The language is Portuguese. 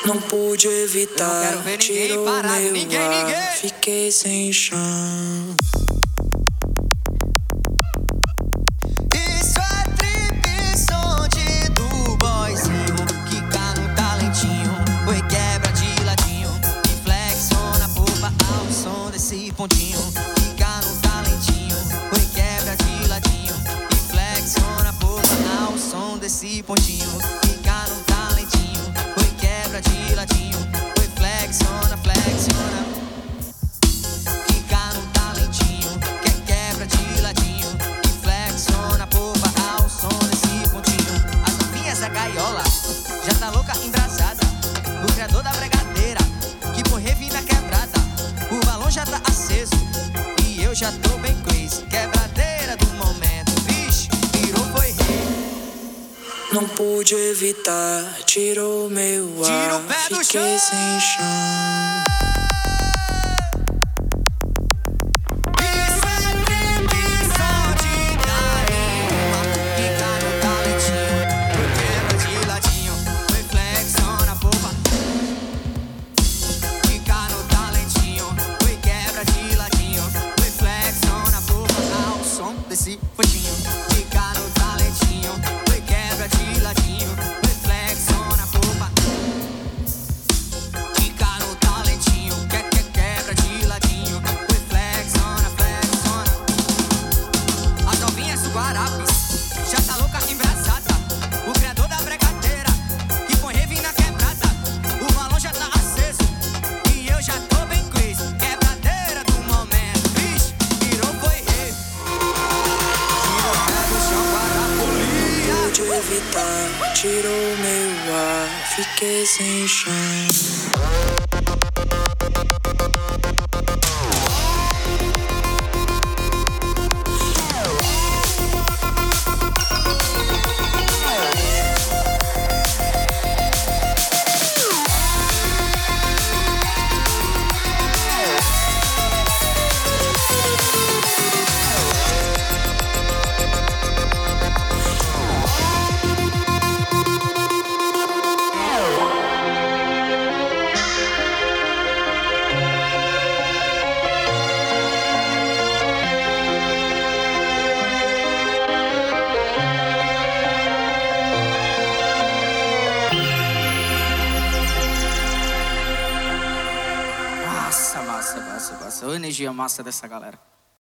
Não pude evitar, não quero ver tirou ninguém parado, meu ninguém. ar, fiquei sem chão. Isso é trip, som do boyzinho, quica no talentinho, oi quebra de ladinho, e flexiona a polpa ao som desse pontinho. Quica no talentinho, oi quebra de ladinho, e flexiona a polpa ao som desse pontinho. Quica no talentinho, oi quebra de ladinho, oi flexiona, flexiona. Quica no talentinho, quebra de ladinho, e flexiona a polpa ao som desse pontinho. As novinhas da gaiola já tá louca, embrasada. O criador da bregadeira que põe revi na quebrada. O balão já tá aceso e eu já tô bem crazy. Quebradeira do momento, vixe, virou foi rei. Não pude evitar, tirou meu Tira o ar, pé do fiquei chão. sem chão. Isso é trip, som de carimba. Quica no talentinho, quebra de ladinho, foi flexiona a polpa. Quica no talentinho, foi quebra de ladinho, foi flexiona a polpa ao som desse pontinho. Quica no talentinho, foi quebra de ladinho, foi flexiona a polpa. Quica no talentinho, quebra de ladinho, foi flexiona, flexiona. As novinhas do Guarapes já tá louca, embrasada. O criador da bregadeira que põe revi na quebrada. O balão já tá aceso e eu já tô bem crazy. Quebradeira do momento, vixe, virou foi rei. Tira o pé do chão para a Não folia. pude evitar, tirou meu ar, fiquei sem chão. Massa. Ô, energia massa dessa galera.